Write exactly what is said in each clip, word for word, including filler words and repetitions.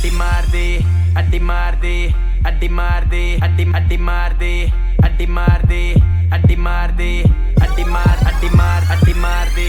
अड्डी मार दे अड्डी मार दे अड्डी मार दे अड्डी अड्डी मार दे अड्डी मार दे अड्डी मार दे अड्डी मार अड्डी मार अड्डी मार दे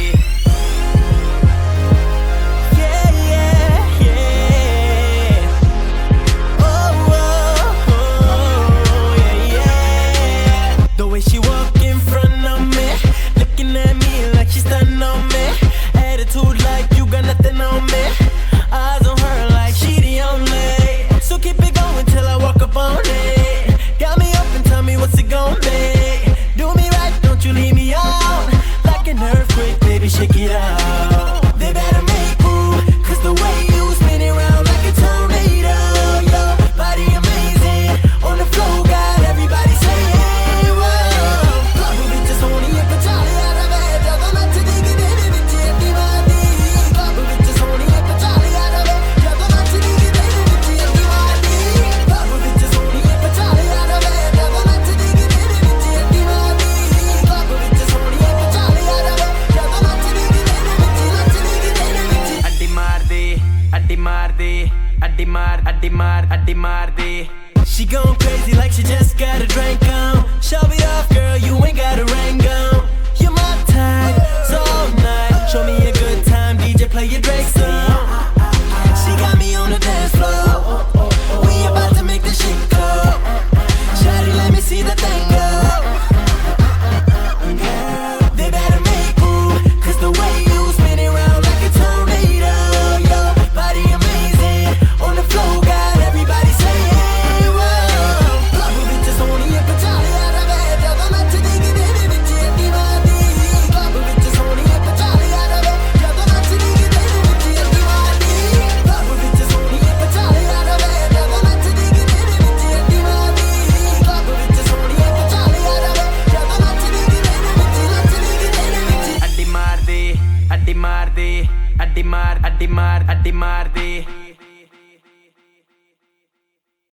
She walk in front of me, looking at me like she's stunning on me. Attitude like you got nothing on me. Eyes on her like she the only. So keep it going till I walk up on it. Got me up and tell me what's it gon' be. Do me right, don't you leave me out. Like an earthquake, baby, shake it out. They better make room, cause the way you spin it around like a tornado. Your body amazing, on the floor got everybody saying. अड्डी मार अड्डी मार अड्डी मार दे She going crazy like she just got a drink on. Show me off, girl, you ain't got a ring on. You're my type, so all night. Show me a good time, D J play your Drake song. She got me on the dance floor. We about to make the shit go. Shawty, let me see the thing go. They better make room, cause the way you spin it round like a tornado. Your body amazing, on the floor got everybody saying. अड्डी मार अड्डी मार अड्डी मार अड्डी मार दे